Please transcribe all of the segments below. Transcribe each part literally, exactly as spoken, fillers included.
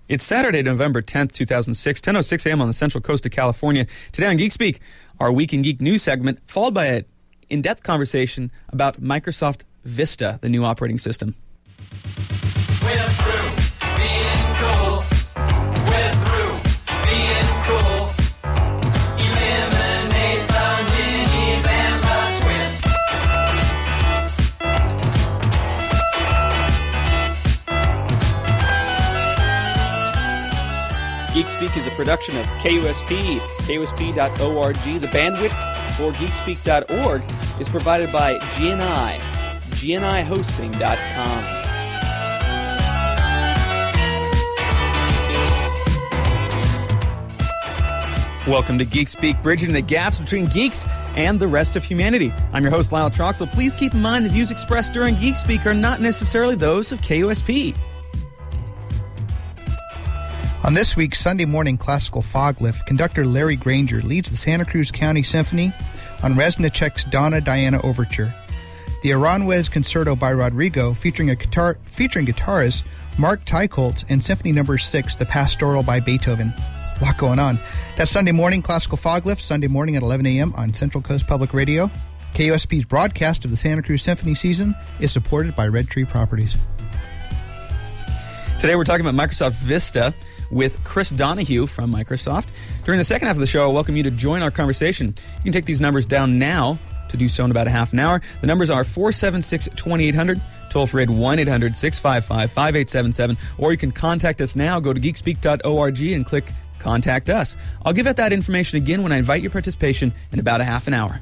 It's Saturday, November tenth, two thousand six, ten oh six a.m. on the Central Coast of California. Today on Geek Speak, our Week in Geek news segment, followed by an in-depth conversation about Microsoft Vista, the new operating system. We're through being cool. We're through being cool. Eliminate the minis and the twins. Geek Speak is a production of K U S P, K U S P dot org. The bandwidth for Geek Speak dot org is provided by G N I, G N I hosting dot com. Welcome to Geek Speak, bridging the gaps between geeks and the rest of humanity. I'm your host, Lyle Troxel. Please keep in mind the views expressed during Geek Speak are not necessarily those of K U S P. On this week's Sunday morning classical fog lift, conductor Larry Granger leads the Santa Cruz County Symphony on Reznicek's Donna Diana Overture. The Aranjuez Concerto by Rodrigo, featuring a guitar featuring guitarist Mark Teichholz, and Symphony Number Six, the Pastoral by Beethoven. A lot going on. That's Sunday morning classical fog lift, Sunday morning at eleven a.m. on Central Coast Public Radio. K U S P's broadcast of the Santa Cruz Symphony season is supported by Red Tree Properties. Today we're talking about Microsoft Vista with Chris Donahue from Microsoft. During the second half of the show, I welcome you to join our conversation. You can take these numbers down now. To do so in about a half an hour. The numbers are four seven six, two eight hundred, toll free at one eight hundred, six five five, five eight seven seven, or you can contact us now. Go to geek speak dot org and click Contact Us. I'll give out that information again when I invite your participation in about a half an hour.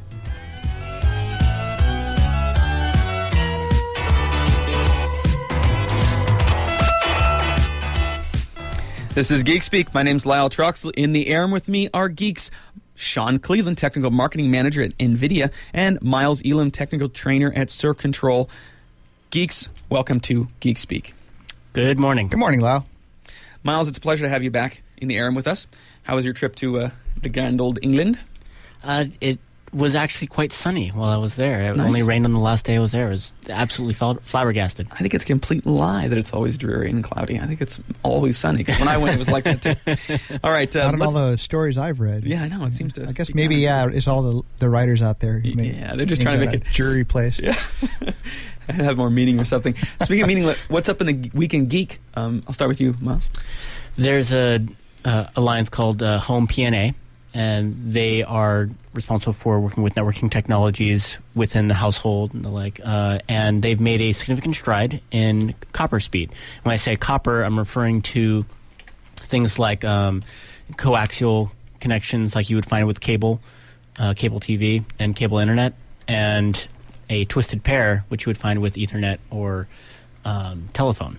This is Geek Speak. My name's Lyle Troxel. In the air with me are geeks Sean Cleveland, Technical Marketing Manager at NVIDIA, and Miles Elam, Technical Trainer at Circ Control. Geeks, welcome to Geek Speak. Good morning. Good morning, Lyle. Miles, it's a pleasure to have you back in the air with us. How was your trip to uh, the grand old England? Uh, it was actually quite sunny while I was there. It Nice. only rained on the last day I was there. It was absolutely fl- flabbergasted. I think it's a complete lie that it's always dreary and cloudy. I think it's always sunny, because when I went, it was like that too. All right. Uh, Not in all let's- the stories I've read. yeah, I know. It seems to. I guess be maybe, kind yeah, it's all the the writers out there. who make- Yeah, they're just trying to that make a it- jury place. Yeah. Have more meaning or something. Speaking of meaning, what's up in the Weekend Geek? Um, I'll start with you, Miles. There's a uh, alliance called uh, Home P N A, and they are responsible for working with networking technologies within the household and the like. Uh, and they've made a significant stride in copper speed. When I say copper, I'm referring to things like um, coaxial connections, like you would find with cable, uh, cable T V, and cable internet, and a twisted pair, which you would find with Ethernet or um, telephone.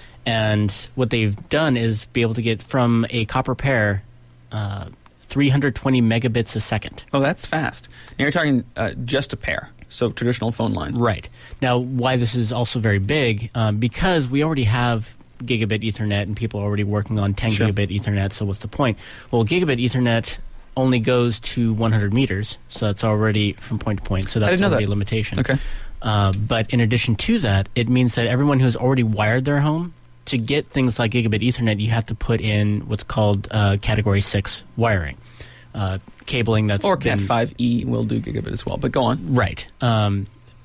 And what they've done is be able to get from a copper pair uh, three hundred twenty megabits a second. Oh, that's fast. Now you're talking uh, just a pair, so traditional phone line. Right. Now, why this is also very big, um, because we already have gigabit Ethernet and people are already working on ten Sure. gigabit Ethernet, so what's the point? Well, gigabit Ethernet only goes to one hundred meters, so that's already from point to point, so that's didn't know already that. a limitation. Okay. Uh, but in addition to that, it means that everyone who has already wired their home, to get things like gigabit Ethernet, you have to put in what's called uh, Category six wiring. Uh, cabling that's Or been, Cat five E will do gigabit as well, but go on. Right. Um,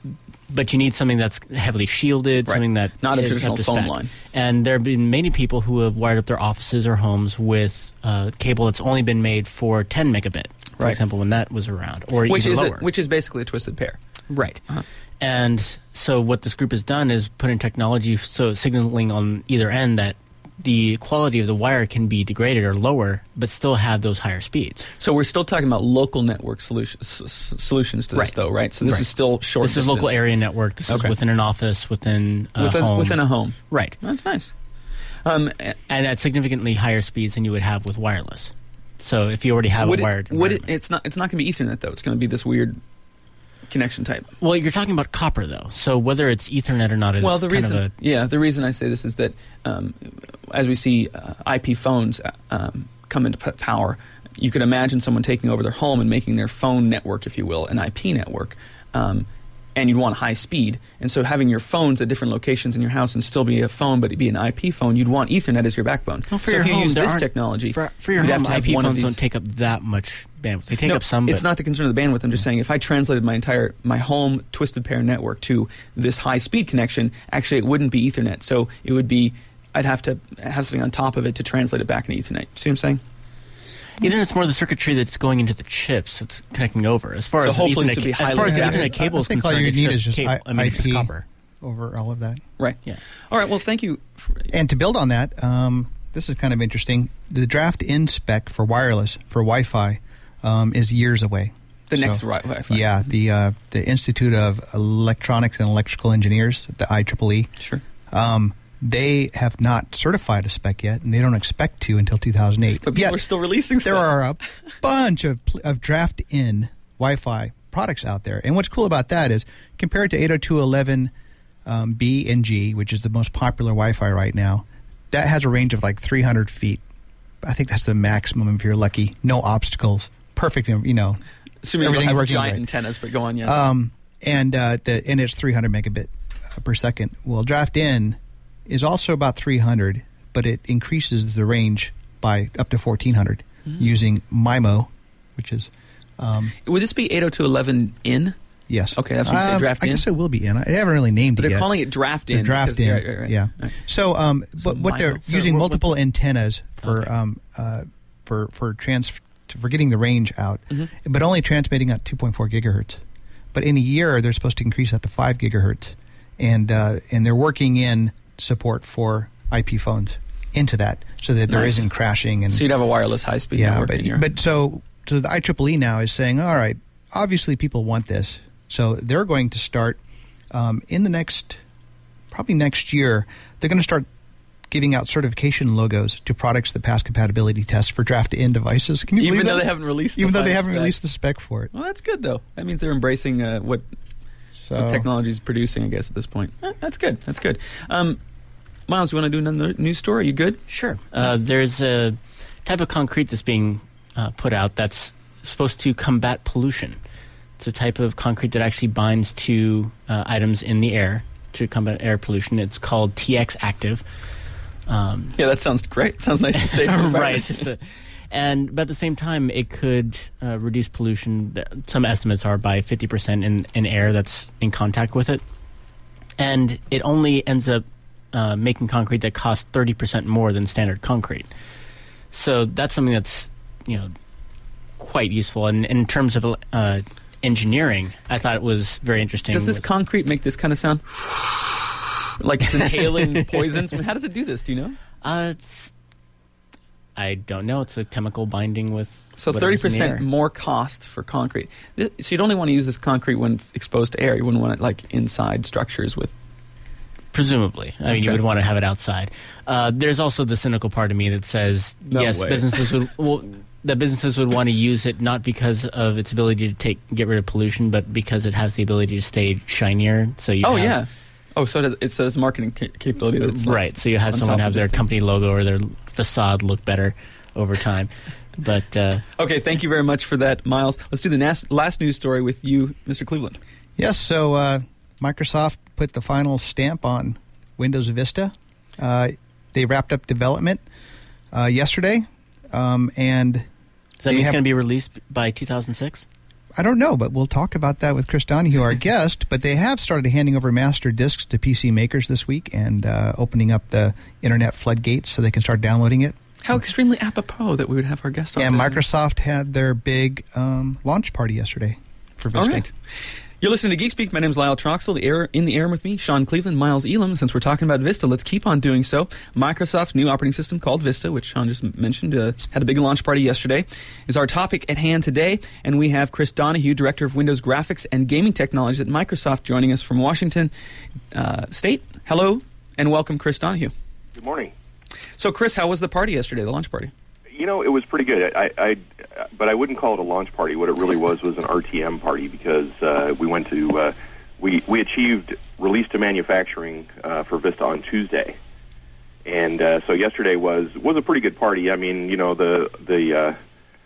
but you need something that's heavily shielded, Right. something that Not a is traditional up to phone spec. line. And there have been many people who have wired up their offices or homes with uh, cable that's only been made for ten megabit, for Right. example, when that was around, or Which even is, a, lower. which is basically a twisted pair. Right. Uh-huh. And so what this group has done is put in technology so signaling on either end that the quality of the wire can be degraded or lower, but still have those higher speeds. So we're still talking about local network solutions, s- s- solutions to this, Right. though, right? So this Right. is still short This is local distance. area network. This Okay. is within an office, within a within, home. within a home. Right. That's nice. Um, And at significantly higher speeds than you would have with wireless. So if you already have would a wired it, would it, environment. it's not it's not going to be Ethernet, though. It's going to be this weird connection type. Well, you're talking about copper, though. So whether it's Ethernet or not is Well, the kind reason, of a... yeah, the reason I say this is that um, as we see uh, I P phones uh, um, come into p- power, you could imagine someone taking over their home and making their phone network, if you will, an I P network. Um, and you'd want high speed. And so having your phones at different locations in your house and still be a phone, but it'd be an I P phone, you'd want Ethernet as your backbone. Well, for so your if you home, use there this aren't- technology, For, for your you'd home, have to have I P one of phones these. don't take up that much bandwidth. They take No, up some, it's but not the concern of the bandwidth. I'm just saying if I translated my entire my home twisted pair network to this high speed connection, actually it wouldn't be Ethernet. So it would be I'd have to have something on top of it to translate it back into Ethernet. See what I'm saying? Ethernet's more the circuitry that's going into the chips. It's connecting over. As far So as hopefully Ethernet, this would be ca- as highly far as the adaptive. Ethernet cable I is think concerned, all you it's need just is just cable. I- I mean, it's just IP copper. over all of that. Right. Yeah. All right. Well, thank you. For, And to build on that, um, this is kind of interesting. The draft in spec for wireless for Wi-Fi um, is years away. the So- next right. Wi-Fi. Yeah, the uh, the Institute of Electronics and Electrical Engineers, the I triple E, Sure. um, they have not certified a spec yet, and they don't expect to until two thousand eight. But people Yet, are still releasing there stuff. are a bunch of, pl- of draft-in Wi-Fi products out there. And what's cool about that is, compared to eight oh two dot eleven um, B and G, which is the most popular Wi-Fi right now, that has a range of like three hundred feet. I think that's the maximum if you're lucky. No obstacles. Perfect, you know. Assuming you everything have working giant right. antennas, but go on. Yes. Um, and uh, the and it's three hundred megabit uh, per second. Well, draft in is also about three hundred, but it increases the range by up to fourteen hundred Mm-hmm. using MIMO, which is um, Would this be eight oh two dot eleven in? yes. Okay, that's what you say, Um, draft I in? guess it will be in. I haven't really named But it they're yet. calling it draft They're in. draft because- in. right, right, right. Yeah. Right. So, um, So but what they're MIMO. So using what- multiple what's- antennas for Okay. um, uh, for for trans for getting the range out, Mhm. but only transmitting at two point four gigahertz. But in a year, they're supposed to increase that to five gigahertz, and uh, and they're working in support for I P phones into that, so that there Nice. isn't crashing and So you'd have a wireless high-speed yeah. network But, in your... but so so the I triple E now is saying, all right, obviously people want this, so they're going to start um, in the next probably next year. They're going to start giving out certification logos to products that pass compatibility tests for draft-in devices. Can you Even believe though that? they haven't released the even though they final haven't spec. released the spec for it. Well, that's good, though. That means they're embracing uh, what, So what technology is producing, I guess, at this point. Eh, that's good. That's good. Um, Miles, you want to do another news story? Are you good? Sure. Uh, there's a type of concrete that's being uh, put out that's supposed to combat pollution. It's a type of concrete that actually binds to uh, items in the air to combat air pollution. It's called T X Active. Um, Yeah, that sounds great. Sounds nice to say. right. It's just a, and but at the same time, it could uh, reduce pollution. Th- Some estimates are by fifty percent in, in air that's in contact with it, and it only ends up uh, making concrete that costs thirty percent more than standard concrete. So that's something that's you know quite useful. And in terms of uh, engineering, I thought it was very interesting. Does this with- concrete make this kind of sound? Like it's inhaling poisons? I mean, how does it do this? Do you know? uh, it's, I don't know. It's a chemical binding with So thirty whatever's in the percent air. more cost for concrete. This, so you'd only want to use this concrete when it's exposed to air. You wouldn't want it like inside structures with. Presumably. I mean, you Okay. would want to have it outside. Uh, there's also the cynical part of me that says, No yes, way. businesses would well, that businesses would want to use it not because of its ability to take get rid of pollution, but because it has the ability to stay shinier. So you Oh have, yeah. Oh, so it has, it says marketing ca- capability. That's like right. So you have on someone top have of their this thing. company logo or their facade look better over time. But uh, Okay, thank you very much for that, Miles. Let's do the nas- last news story with you, Mister Cleveland. yes, so uh, Microsoft put the final stamp on Windows Vista. Uh, they wrapped up development uh, yesterday, um, and does that They mean it's have- going to be released by two thousand six? I don't know, but we'll talk about that with Chris Donahue, our guest. But they have started handing over master disks to P C makers this week and uh, opening up the internet floodgates so they can start downloading it. How extremely apropos that we would have our guest on. And today. Microsoft had their big um, launch party yesterday for Vista. All right. You're listening to Geek Speak. My name's Lyle Troxel. The air in the air with me, Sean Cleveland, Miles Elam. Since we're talking about Vista, let's keep on doing so. Microsoft's new operating system called Vista, which Sean just mentioned, uh, had a big launch party yesterday, is our topic at hand today. And we have Chris Donahue, Director of Windows Graphics and Gaming Technologies at Microsoft, joining us from Washington uh, State. Hello, and welcome, Chris Donahue. Good morning. So, Chris, how was the party yesterday, the launch party? You know, it was pretty good. I, I, but I wouldn't call it a launch party. What it really was was an R T M party because uh, we went to, uh, we we achieved release to manufacturing uh, for Vista on Tuesday, and uh, so yesterday was was a pretty good party. I mean, you know, the the uh,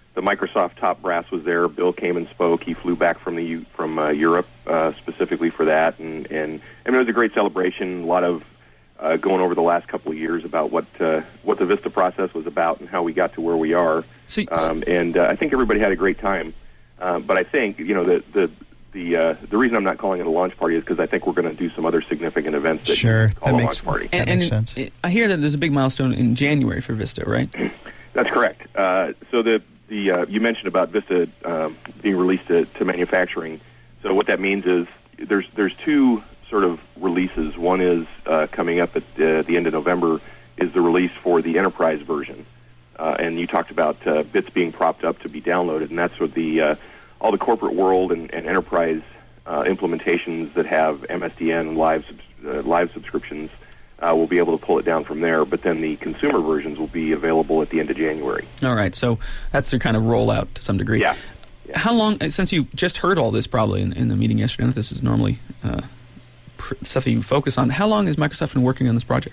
the Microsoft top brass was there. Bill came and spoke. He flew back from the U- from uh, Europe uh, specifically for that, and and I mean, it was a great celebration. A lot of uh, going over the last couple of years about what uh, what the Vista process was about and how we got to where we are. So, Um, and uh, I think everybody had a great time. Uh, but I think you know the the the uh, the reason I'm not calling it a launch party is because I think we're going to do some other significant events that Sure, you can call that a makes- launch party. That and, makes and sense. I hear that there's a big milestone in January for Vista, right? That's correct. Uh, so the the uh, you mentioned about Vista um, being released to, to manufacturing. So what that means is there's there's two sort of releases. One is uh, coming up at uh, the end of November is the release for the enterprise version, uh, and you talked about uh, bits being propped up to be downloaded, and that's what the uh, all the corporate world and, and enterprise uh, implementations that have M S D N live subs- uh, live subscriptions. Uh, we'll be able to pull it down from there, but then the consumer versions will be available at the end of January. All right, so that's their kind of rollout to some degree. Yeah. Yeah. How long, since you just heard all this probably in, in the meeting yesterday, this is normally uh, pr- stuff that you focus on, how long has Microsoft been working on this project?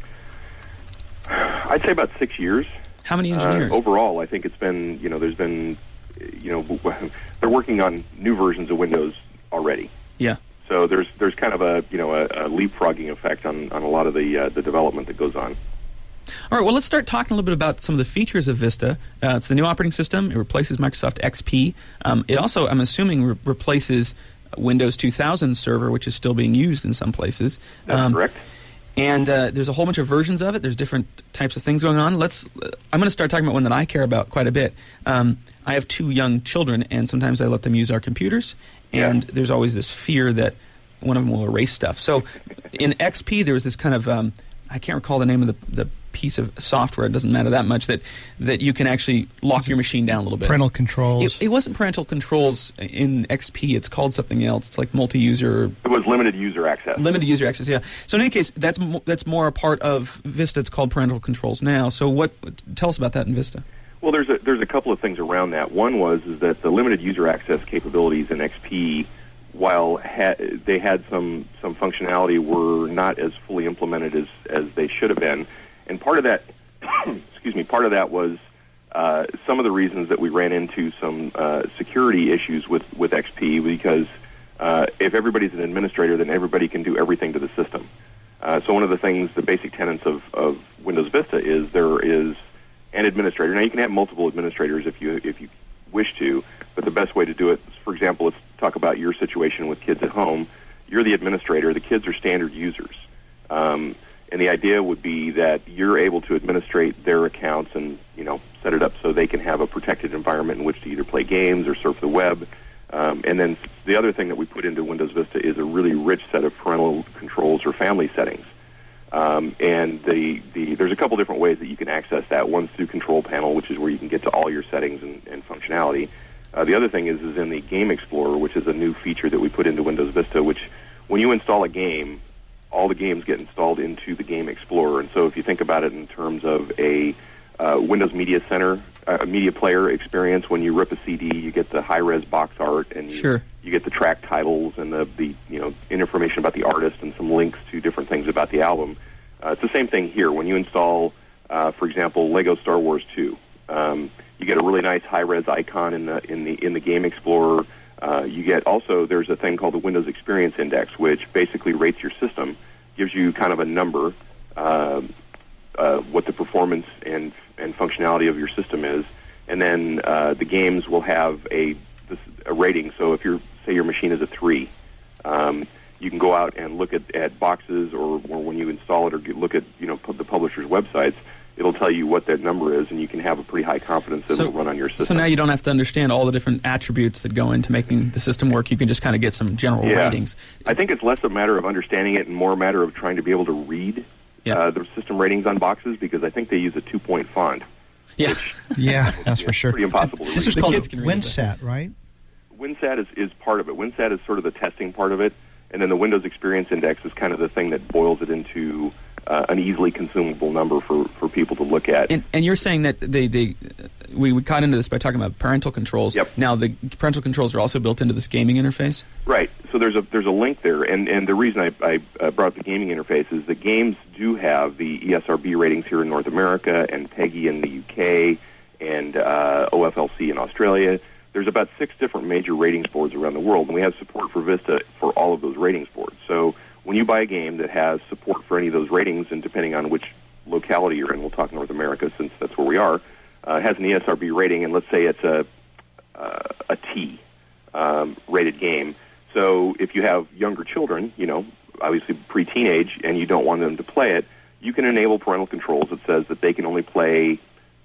I'd say about six years. How many engineers? Uh, overall, I think it's been, you know, there's been, you know, they're working on new versions of Windows already. Yeah. So there's there's kind of a, you know, a, a leapfrogging effect on, on a lot of the uh, the development that goes on. All right, well, let's start talking a little bit about some of the features of Vista. Uh, it's the new operating system. It replaces Microsoft X P. Um, it also, I'm assuming, re- replaces Windows two thousand Server, which is still being used in some places. That's Um, correct. And uh, there's a whole bunch of versions of it. There's different types of things going on. Let's. Uh, I'm going to start talking about one that I care about quite a bit. Um, I have two young children, and sometimes I let them use our computers. And Yeah. there's always this fear that one of them will erase stuff. So in X P, there was this kind of um, I can't recall the name of the, the piece of software. It doesn't matter that much. That that you can actually lock your machine down a little bit. Parental controls. It, it wasn't parental controls in X P. It's called something else. It's like multi-user. It was limited user access. Limited user access, yeah. So in any case, that's mo- that's more a part of Vista. It's called parental controls now. So what? Tell us about that in Vista. Well, there's a there's a couple of things around that. One was is that the limited user access capabilities in X P, while ha- they had some some functionality, were not as fully implemented as as they should have been. And part of that, excuse me, part of that was uh, some of the reasons that we ran into some uh, security issues with with X P, because uh, if everybody's an administrator, then everybody can do everything to the system. Uh, so one of the things, the basic tenets of, of Windows Vista is there is an administrator. Now you can have multiple administrators if you if you wish to, but the best way to do it, for example, let's talk about your situation with kids at home. You're the administrator. The kids are standard users. Um, and the idea would be that you're able to administrate their accounts and, you know, set it up so they can have a protected environment in which to either play games or surf the web. Um, and then the other thing that we put into Windows Vista is a really rich set of parental controls or family settings. Um, and the, the there's a couple different ways that you can access that. One's through Control Panel, which is where you can get to all your settings and, and functionality. Uh, the other thing is is in the Game Explorer, which is a new feature that we put into Windows Vista, which when you install a game, all the games get installed into the Game Explorer. And so if you think about it in terms of a uh, Windows Media Center, uh, a media player experience, when you rip a C D, you get the high-res box art, and you, Sure. you get the track titles and the, the you know information about the artist and some links to different things about the album. Uh, it's the same thing here. When you install, uh, for example, Lego Star Wars two, um, you get a really nice high-res icon in the in the in the Game Explorer. Uh, you get also there's a thing called the Windows Experience Index, which basically rates your system, gives you kind of a number, uh, uh, what the performance and and functionality of your system is, and then uh, the games will have a this, a rating. So if you're say your machine is a three. Um, You can go out and look at, at boxes, or, or when you install it, or get, look at you know pu- the publisher's websites. It'll tell you what that number is, and you can have a pretty high confidence that So- it'll run on your system. So now you don't have to understand all the different attributes that go into making the system work. You can just kind of get some general Yeah. ratings. I think it's less a matter of understanding it and more a matter of trying to be able to read Yeah. uh, the system ratings on boxes, because I think they use a two-point font. Yeah. Yeah, that's for It's sure. pretty impossible to This read. is The called kids can read it. WinSat, right? WinSat is, is part of it. WinSat is sort of the testing part of it, and then the Windows Experience Index is kind of the thing that boils it into uh, an easily consumable number for, for people to look at. And, and you're saying that they, they we, we got into this by talking about parental controls. Yep. Now the parental controls are also built into this gaming interface. Right. So there's a there's a link there, and, and the reason I, I uh, brought up the gaming interface is that games do have the E S R B ratings here in North America and PEGI in the U K and uh, O F L C in Australia. There's about six different major ratings boards around the world, and we have support for Vista for all of those ratings boards. So when you buy a game that has support for any of those ratings, and depending on which locality you're in, we'll talk North America since that's where we are, uh, has an E S R B rating, and let's say it's a uh, a T um, rated game. So if you have younger children, you know, obviously pre-teenage, and you don't want them to play it, you can enable parental controls that says that they can only play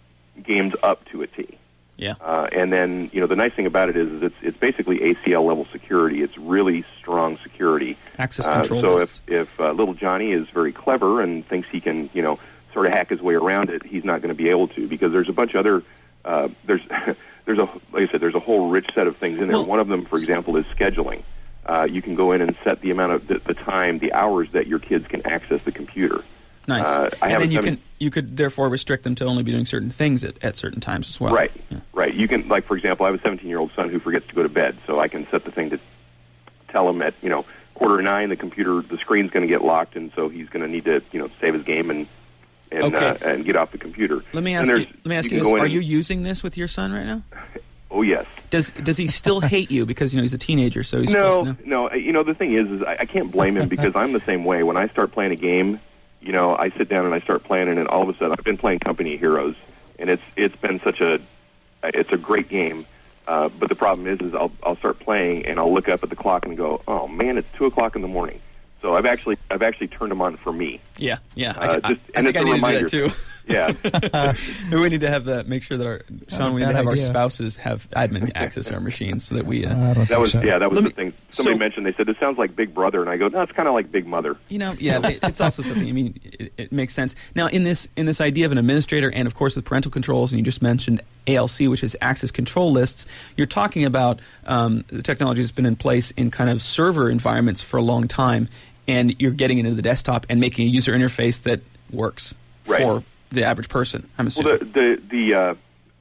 games up to a T. Yeah. Uh, and then, you know, the nice thing about it is, is it's it's basically A C L level security. It's really strong security. Access Uh, control so lists. if if uh, little Johnny is very clever and thinks he can, you know, sort of hack his way around it, he's not going to be able to, because there's a bunch of other uh, there's there's a like I said there's a whole rich set of things in there. Well- One of them, for example, is scheduling. Uh, you can go in and set the amount of the, the time, the hours that your kids can access the computer. Nice. Uh, I and have then a you seven- can you could therefore restrict them to only be doing certain things at, at certain times as well. Right, Yeah. right. You can, like, for example, I have a seventeen-year-old son who forgets to go to bed, so I can set the thing to tell him at, you know, quarter to nine, the computer, the screen's going to get locked, and so he's going to need to, you know, save his game and and Okay. uh, and get off the computer. Let me And ask you. there's- Let me ask you, can this: go in Are and- you using this with your son right now? Oh yes. Does Does he still hate you because you know he's a teenager? So he's No, supposed to know? no. You know, the thing is, is I, I can't blame him because I'm the same way. When I start playing a game, you know, I sit down and I start playing, and then all of a sudden, I've been playing Company of Heroes, and it's it's been such a it's a great game. Uh, but the problem is, is I'll I'll start playing, and I'll look up at the clock and go, oh man, it's two o'clock in the morning. So I've actually I've actually turned them on for me. Yeah, yeah. I, Uh, I, just- I and think it's I a need reminder. to do that too. Yeah. we need to have that. Make sure that our Sean, we need bad to have our idea. spouses have admin access our machines so that we. Uh, I don't That think was so. yeah, that was Let the me- thing. Somebody so- mentioned. They said, "This sounds like Big Brother," and I go, "No, it's kind of like Big Mother." You know, yeah, they- it's also something. I mean, it, it makes sense. Now, in this in this idea of an administrator, and of course with parental controls, and you just mentioned A L C, which is access control lists. You're talking about um, the technology that's been in place in kind of server environments for a long time, and you're getting it into the desktop and making a user interface that works Right. for the average person. I'm assuming. Well, the the the, uh,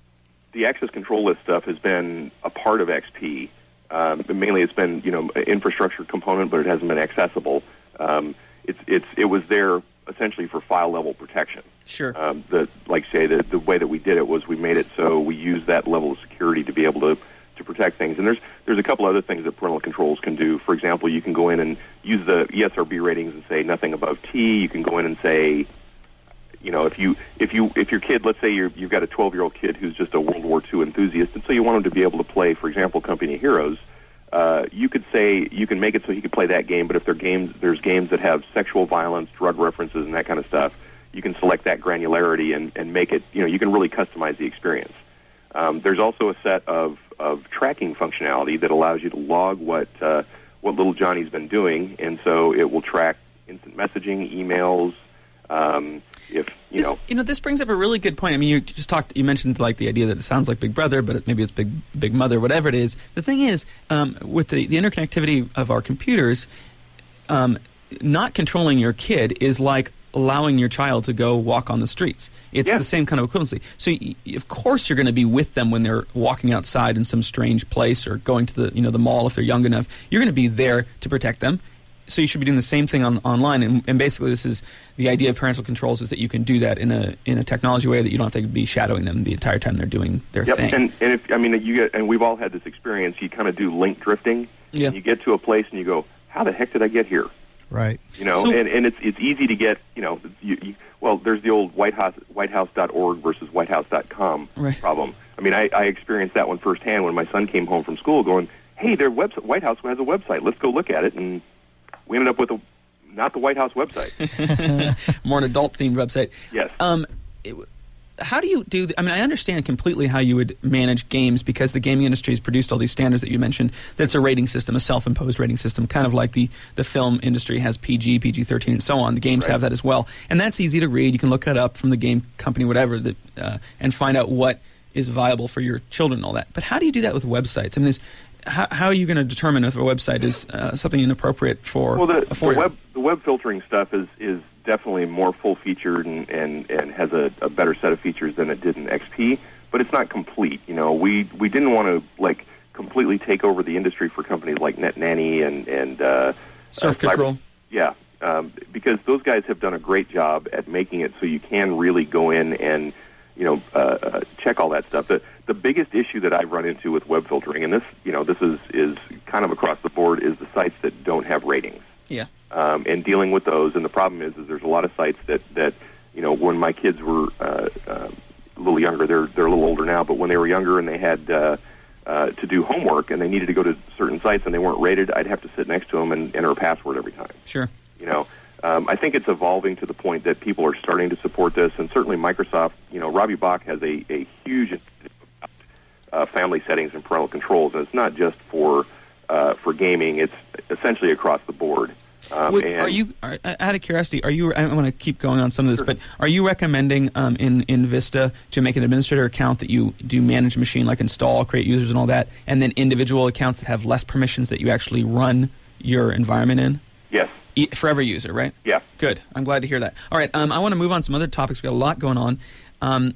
the access control list stuff has been a part of X P. Um, but mainly, it's been you know an infrastructure component, but it hasn't been accessible. Um, it's it's it was there essentially for file level protection. Sure. Um, the like say the the way that we did it was we made it so we use that level of security to be able to to protect things. And there's there's a couple other things that parental controls can do. For example, you can go in and use the E S R B ratings and say nothing above T. You can go in and say, you know, if you if you if your kid, let's say you're, you've got a twelve-year-old kid who's just a World War Two enthusiast, and so you want him to be able to play, for example, Company of Heroes. Uh, you could say you can make it so he could play that game, but if there are games, there's games that have sexual violence, drug references, and that kind of stuff, you can select that granularity and, and make it. You know, you can really customize the experience. Um, there's also a set of, of tracking functionality that allows you to log what uh, what little Johnny's been doing, and so it will track instant messaging, emails. Um, if you This, know, you know, this brings up a really good point. I mean, you just talked, you mentioned like the idea that it sounds like Big Brother, but it, maybe it's Big Big Mother, whatever it is. The thing is, um, with the, the interconnectivity of our computers, um, not controlling your kid is like allowing your child to go walk on the streets. It's Yeah. the same kind of equivalency. So, y- of course, you're going to be with them when they're walking outside in some strange place or going to the you know the mall if they're young enough. You're going to be there to protect them. So you should be doing the same thing on, online, and, and basically this is the idea of parental controls is that you can do that in a in a technology way that you don't have to be shadowing them the entire time they're doing their yep. thing. And and if I mean you get, and we've all had this experience. You kind of do link drifting. Yeah. And you get to a place and you go, how the heck did I get here? Right. You know, So- and, and it's it's easy to get, you know, you, you, well, there's the old White House, whitehouse dot org versus whitehouse dot com Right. problem. I mean, I, I experienced that one firsthand when my son came home from school going, hey, their website, White House has a website. Let's go look at it. And we ended up with a, not the White House website. More an adult-themed website. Yes. Um, it, how do you do? th- I mean, I understand completely how you would manage games because the gaming industry has produced all these standards that you mentioned. That's a rating system, a self-imposed rating system, kind of like the the film industry has P G, P G thirteen, and so on. The games Right. have that as well, and that's easy to read. You can look that up from the game company, whatever, that uh, and find out what is viable for your children and all that. But how do you do that with websites? I mean, there's, how, how are you going to determine if a website is uh, something inappropriate for Well, the, a the four-year-old? web the web filtering stuff is, is definitely more full featured and, and, and has a, a better set of features than it did in X P, but it's not complete. You know, we we didn't want to like completely take over the industry for companies like NetNanny and and uh, Surf uh, Cyber- Control. Yeah, um, because those guys have done a great job at making it so you can really go in and you know, uh, uh, check all that stuff. The the biggest issue that I've run into with web filtering, and this, you know, this is is kind of across the board, is the sites that don't have ratings. Yeah. Um, and dealing with those, and the problem is, is there's a lot of sites that, that you know, when my kids were uh, uh, a little younger, they're they're a little older now, but when they were younger and they had uh, uh, to do homework and they needed to go to certain sites and they weren't rated, I'd have to sit next to them and enter a password every time. Sure. You know, um, I think it's evolving to the point that people are starting to support this, and certainly Microsoft, you know, Robbie Bach has a, a huge uh, family settings and parental controls, and it's not just for uh, for gaming, it's essentially across the board. Um, Wait, and are you, are, out of curiosity, are you, I want to keep going on some of this, Sure. but are you recommending um, in, in Vista to make an administrator account that you do manage a machine, like install, create users and all that, and then individual accounts that have less permissions that you actually run your environment in? Yes. E- for every user, right? Yeah. Good. I'm glad to hear that. All right, um, I want to move on to some other topics. We've got a lot going on. Um,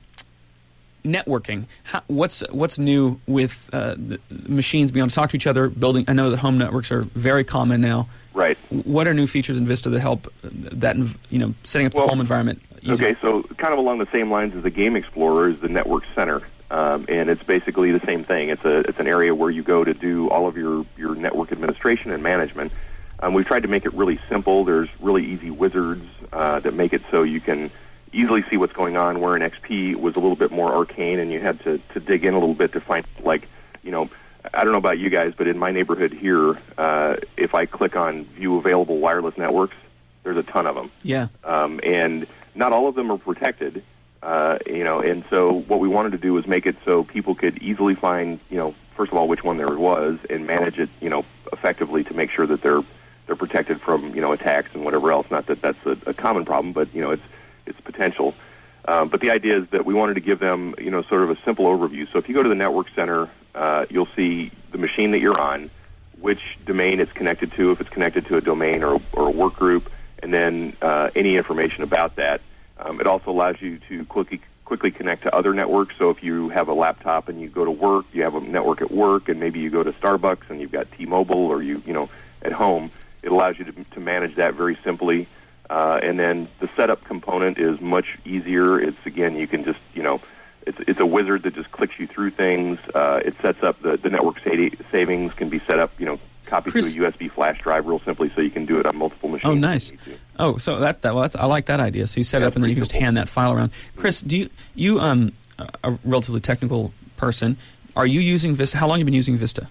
networking. How, what's what's new with uh, the machines being able to talk to each other, building? I know that home networks are very common now. Right. What are new features in Vista that help that, you know, setting up Well, the home environment easier? Okay, so kind of along the same lines as the Game Explorer is the Network Center, um, and it's basically the same thing. It's a it's an area where you go to do all of your, your network administration and management. Um, we've tried to make it really simple. There's really easy wizards uh, that make it so you can easily see what's going on, where in X P was a little bit more arcane and you had to, to dig in a little bit to find, like, you know, I don't know about you guys, but in my neighborhood here, uh, if I click on view available wireless networks, there's a ton of them. Yeah. Um, and not all of them are protected, uh, you know, and so what we wanted to do was make it so people could easily find, you know, first of all, which one there was and manage it, you know, effectively to make sure that they're they're protected from, you know, attacks and whatever else. Not that that's a, a common problem, but, you know, it's it's potential. Um, but the idea is that we wanted to give them, you know, sort of a simple overview. So if you go to the Network Center, uh, you'll see the machine that you're on, which domain it's connected to, if it's connected to a domain or, or a work group, and then uh, any information about that. Um, it also allows you to quickly quickly connect to other networks. So if you have a laptop and you go to work, you have a network at work, and maybe you go to Starbucks and you've got T-Mobile, or you, you know, at home, it allows you to, to manage that very simply. Uh, and then the setup component is much easier. It's, again, you can just, you know, it's it's a wizard that just clicks you through things. Uh, it sets up the, the network sa- savings can be set up, you know, copied Chris- to a U S B flash drive real simply, so you can do it on multiple machines. Oh, if you nice. need to. Oh, so that, that well, that's, I like that idea. So you set it Yeah, up and then you pretty can just simple. hand that file around. Chris, do you, you um, a relatively technical person, are you using Vista? How long have you been using Vista?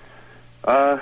Uh,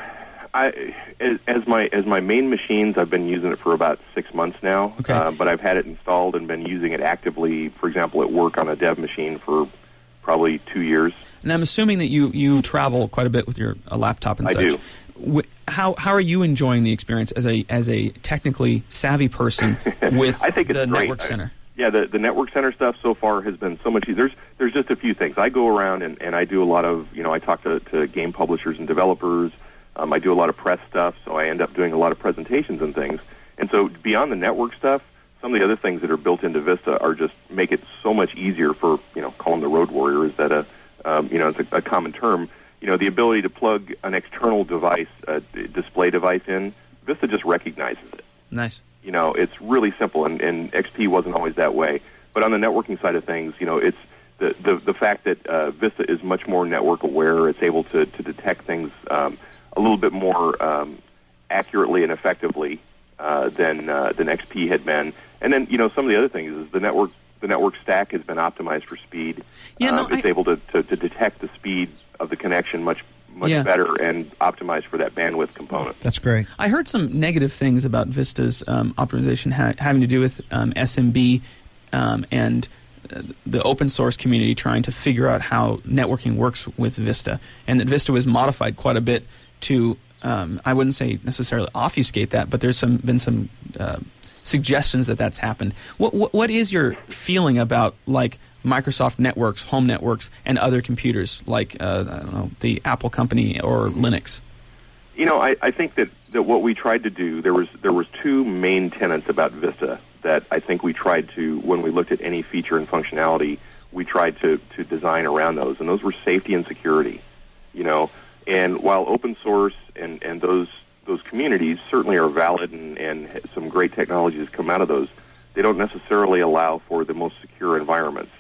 I as, as my as my main machines, I've been using it for about six months now. Okay. Uh, but I've had it installed and been using it actively. For example, at work on a dev machine for probably two years. And I'm assuming that you, you travel quite a bit with your a laptop and I such. do. Wh- How how are you enjoying the experience as a as a technically savvy person with I think it's the great. Network I- Center? Yeah, the, the Network Center stuff so far has been so much easier. There's, there's just a few things. I go around and, and I do a lot of, you know, I talk to, to game publishers and developers. Um, I do a lot of press stuff, so I end up doing a lot of presentations and things. And so beyond the network stuff, some of the other things that are built into Vista are just make it so much easier for, you know, call them the road warrior. Is that a, um, you know, it's a, a common term. You know, the ability to plug an external device, a d- display device in, Vista just recognizes it. Nice. You know, it's really simple, and, and X P wasn't always that way. But on the networking side of things, you know, it's the the, the fact that uh, Vista is much more network aware. It's able to, to detect things um, a little bit more um, accurately and effectively uh, than uh, than X P had been. And then, you know, some of the other things is the network the network stack has been optimized for speed. Yeah, no, um, it's I- able to, to, to detect the speed of the connection much much Yeah. better and optimized for that bandwidth component. That's great. I heard some negative things about Vista's um, optimization ha- having to do with um, S M B um, and uh, the open source community trying to figure out how networking works with Vista, and that Vista was modified quite a bit to, um, I wouldn't say necessarily obfuscate that, but there's some been some uh, suggestions that that's happened. What, what what is your feeling about, like, Microsoft networks, home networks, and other computers like uh, I don't know, the Apple company or Linux? You know, I, I think that, that what we tried to do, there was there was two main tenets about Vista that I think we tried to, when we looked at any feature and functionality, we tried to, to design around those, and those were safety and security. You know, and while open source and, and those those communities certainly are valid and, and some great technologies come out of those, they don't necessarily allow for the most secure environments.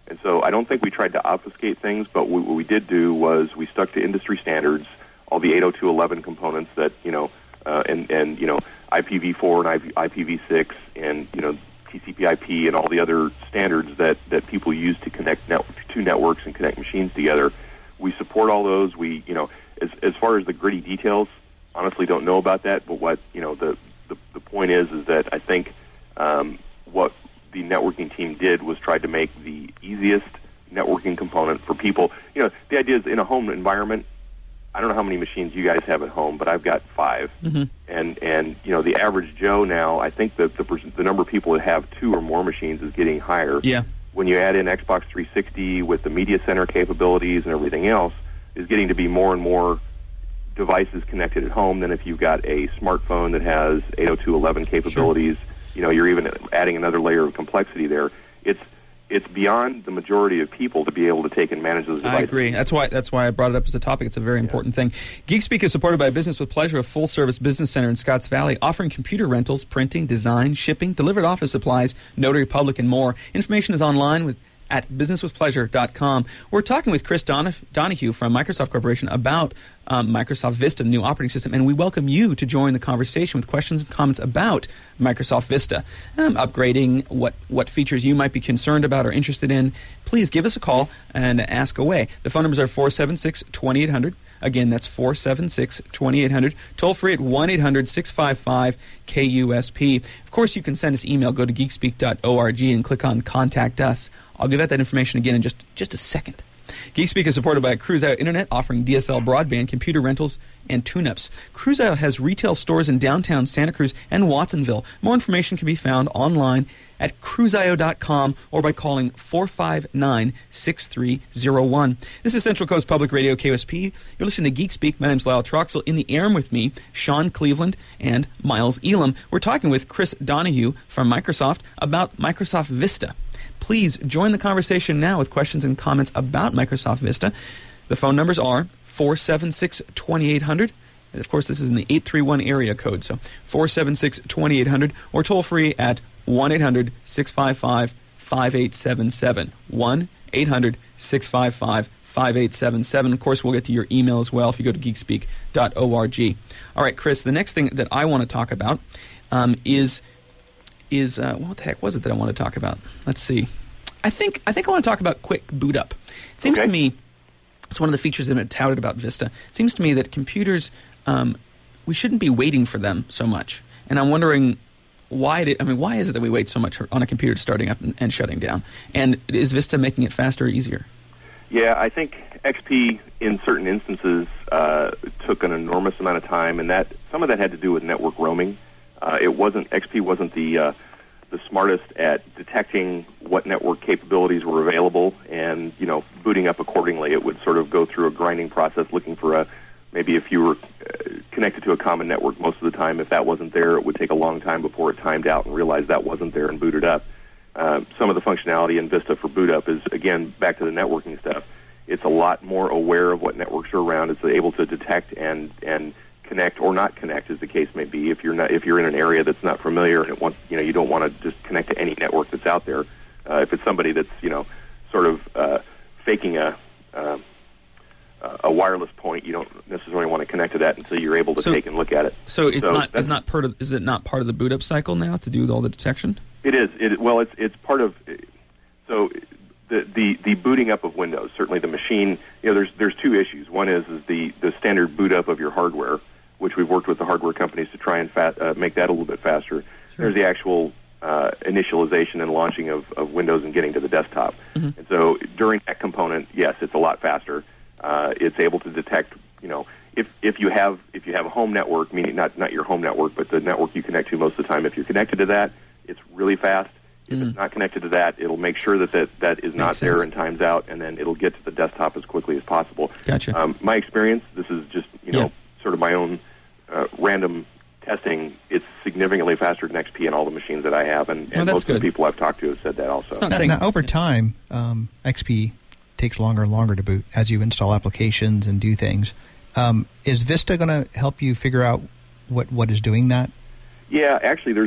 And so I don't think we tried to obfuscate things, but we, what we did do was we stuck to industry standards, all the eight oh two dot eleven components that, you know, uh, and, and, you know, I P v four and I P v six and, you know, T C P I P and all the other standards that, that people use to connect net, two networks and connect machines together. We support all those. We, you know, as, as far as the gritty details, honestly don't know about that, but what, you know, the, the, the point is, is that I think um, what the networking team did was try to make the easiest networking component for people. You know, the idea is in a home environment, I don't know how many machines you guys have at home, but I've got five. Mm-hmm. And, and you know, the average Joe now, I think that the, the number of people that have two or more machines is getting higher. Yeah. When you add in Xbox three sixty with the media center capabilities and everything else, is getting to be more and more devices connected at home than if you've got a smartphone that has eight oh two dot eleven capabilities. Sure. You know, you're even adding another layer of complexity there. It's it's beyond the majority of people to be able to take and manage those devices. I agree. That's why that's why I brought it up as a topic. It's a very important yeah. thing. GeekSpeak is supported by Business with Pleasure, a full-service business center in Scotts Valley, offering computer rentals, printing, design, shipping, delivered office supplies, notary public, and more. Information is online with at business with pleasure dot com. We're talking with Chris Don- Donahue from Microsoft Corporation about um, Microsoft Vista, the new operating system, and we welcome you to join the conversation with questions and comments about Microsoft Vista, um, upgrading, what, what features you might be concerned about or interested in. Please give us a call and ask away. The phone numbers are four seven six, two eight zero zero. Again, that's four seven six, two eight zero zero. Toll free at one eight hundred, six five five, K U S P. Of course, you can send us email. Go to geekspeak dot org and click on Contact Us. I'll give out that information again in just, just a second. GeekSpeak is supported by Cruise-Out Internet, offering D S L broadband, computer rentals, and tune-ups. Cruise-Out has retail stores in downtown Santa Cruz and Watsonville. More information can be found online at cruise i o dot com or by calling four five nine, six three zero one. This is Central Coast Public Radio, K U S P. You're listening to GeekSpeak. My name's Lyle Troxel. In the air with me, Sean Cleveland and Miles Elam. We're talking with Chris Donahue from Microsoft about Microsoft Vista. Please join the conversation now with questions and comments about Microsoft Vista. The phone numbers are four seven six, two eight zero zero. And of course, this is in the eight three one area code, so four seven six, two eight zero zero, or toll free at one eight hundred, six five five, five eight seven seven. one eight hundred, six five five, five eight seven seven. Of course, we'll get to your email as well if you go to geekspeak dot org. All right, Chris, the next thing that I want to talk about um, is... is uh, what the heck was it that I want to talk about? Let's see. I think I think I want to talk about quick boot up. It seems okay. to me it's one of the features that have been touted about Vista. It seems to me that computers, um, we shouldn't be waiting for them so much. And I'm wondering why did I mean why is it that we wait so much on a computer starting up and, and shutting down? And is Vista making it faster or easier? Yeah, I think X P in certain instances uh, took an enormous amount of time, and that some of that had to do with network roaming. Uh, it wasn't X P wasn't the uh, the smartest at detecting what network capabilities were available and, you know, booting up accordingly. It would sort of go through a grinding process looking for a maybe if you were uh, connected to a common network most of the time. If that wasn't there, it would take a long time before it timed out and realized that wasn't there and booted up. Uh, some of the functionality in Vista for boot up is, again, back to the networking stuff. It's a lot more aware of what networks are around. It's able to detect and and connect or not connect, as the case may be. If you're not, if you're in an area that's not familiar and it wants, you know, you don't want to just connect to any network that's out there. Uh, if it's somebody that's, you know, sort of uh, faking a uh, a wireless point, you don't necessarily want to connect to that until you're able to so, take and look at it. So it's so not is not part of is it not part of the boot up cycle now to do all the detection? It is. It well, it's it's part of. So the the the booting up of Windows, certainly the machine. You know, there's there's two issues. One is is the the standard boot up of your hardware, which we've worked with the hardware companies to try and fat, uh, make that a little bit faster. Sure. There's the actual uh, initialization and launching of, of Windows and getting to the desktop. Mm-hmm. And so during that component, yes, it's a lot faster. Uh, it's able to detect, you know, if if you have if you have a home network, meaning not not your home network, but the network you connect to most of the time. If you're connected to that, it's really fast. If mm. it's not connected to that, it'll make sure that that, that is not Makes there sense. and times out, and then it'll get to the desktop as quickly as possible. Gotcha. Um, my experience, this is just, you know, yeah. sort of my own uh, random testing. It's significantly faster than X P and all the machines that I have, and, and oh, most good. of the people I've talked to have said that also. It's not Now, saying, now over time, um, X P takes longer and longer to boot as you install applications and do things. Um, is Vista going to help you figure out what, what is doing that? Yeah, actually, there's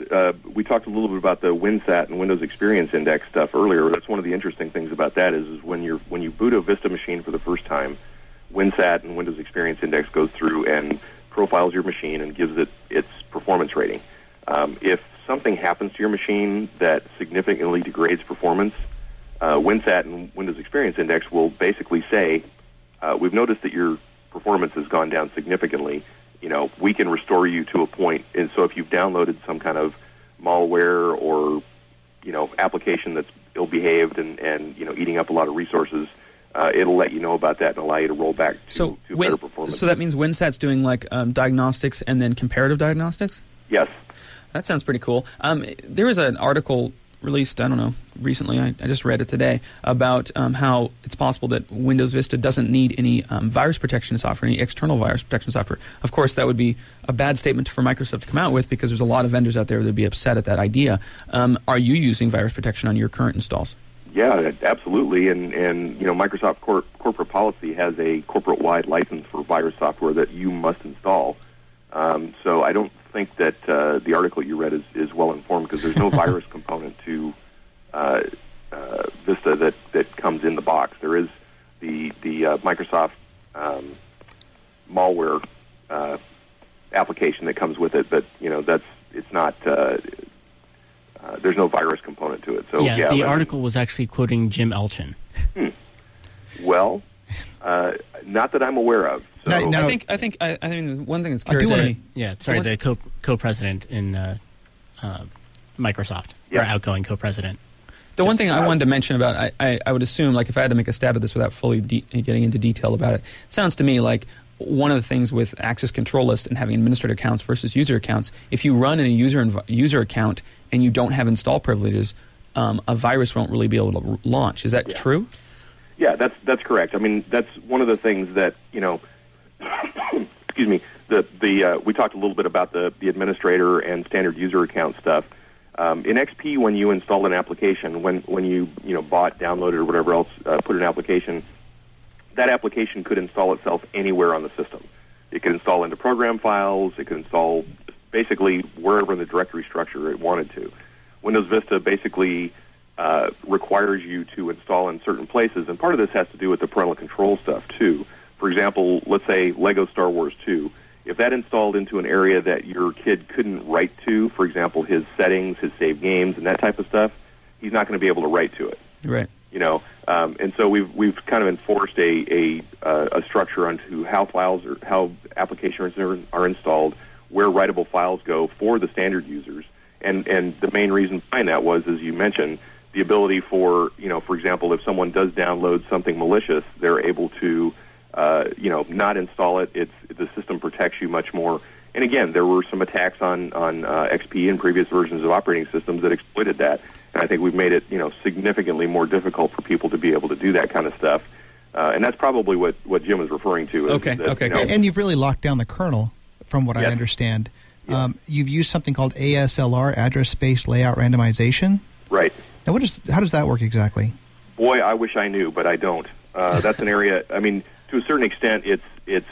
uh, we talked a little bit about the WinSat and Windows Experience Index stuff earlier. That's one of the interesting things about that is, is when you're when you boot a Vista machine for the first time, WinSat and Windows Experience Index goes through and profiles your machine and gives it its performance rating. Um, if something happens to your machine that significantly degrades performance, uh, WinSat and Windows Experience Index will basically say, uh, we've noticed that your performance has gone down significantly. You know, we can restore you to a point. And so if you've downloaded some kind of malware or, you know, application that's ill-behaved and, and you know, eating up a lot of resources, uh, it'll let you know about that and allow you to roll back to, So, to Win- better performance. so that means WinSat's doing like um, diagnostics and then comparative diagnostics? Yes. That sounds pretty cool. Um, there was an article released, I don't know, recently, I, I just read it today, about um, how it's possible that Windows Vista doesn't need any um, virus protection software, any external virus protection software. Of course, that would be a bad statement for Microsoft to come out with because there's a lot of vendors out there that would be upset at that idea. Um, are you using virus protection on your current installs? Yeah, absolutely. And, and you know, Microsoft cor- corporate policy has a corporate-wide license for virus software that you must install. Um, so I don't think that uh, the article you read is, is well informed because there's no virus component to uh, uh, Vista that, that comes in the box. There is the the uh, Microsoft um, malware uh, application that comes with it, but you know that's it's not. Uh, uh, there's no virus component to it. So yeah, yeah, the but- article was actually quoting Jim Elchin. Well, uh, not that I'm aware of. So Now- now- I think I think I, I mean one thing that's I do curious to wanna- me. Yeah, sorry, What? the co co-president in uh, uh, Microsoft, or Yeah. outgoing co-president. The one Just thing I about. wanted to mention about, I, I, I would assume, like if I had to make a stab at this without fully de- getting into detail about it, sounds to me like one of the things with access control lists and having administrator accounts versus user accounts, if you run in a user inv- user account and you don't have install privileges, um, a virus won't really be able to r- launch. Is that Yeah. true? Yeah, that's that's correct. I mean, that's one of the things that you know. excuse me. The the uh, we talked a little bit about the the administrator and standard user account stuff. Um, in X P, when you install an application, when when you you know bought, downloaded, or whatever else, uh, put an application, that application could install itself anywhere on the system. It could install into program files. It could install basically wherever in the directory structure it wanted to. Windows Vista basically uh, requires you to install in certain places, and part of this has to do with the parental control stuff too. For example, let's say Lego Star Wars two. If that installed into an area that your kid couldn't write to, for example, his settings, his saved games, and that type of stuff, he's not going to be able to write to it. Right. You know, um, and so we've we've kind of enforced a a, uh, a structure onto how files or how applications are, are installed, where writable files go for the standard users, and and the main reason behind that was, as you mentioned, the ability for you know, for example, if someone does download something malicious, they're able to uh, you know not install it. It's the system protects you much more. And again, there were some attacks on on uh, X P and previous versions of operating systems that exploited that. And I think we've made it, you know, significantly more difficult for people to be able to do that kind of stuff. Uh, and that's probably what, what Jim was referring to. Is Okay, that, okay, you know, good. And you've really locked down the kernel, from what I Yes. understand. Yeah. Um, you've used something called A S L R, Address Space Layout Randomization. Right. Now, what is, how does that work exactly? Boy, I wish I knew, but I don't. Uh, that's an area. I mean, to a certain extent, it's it's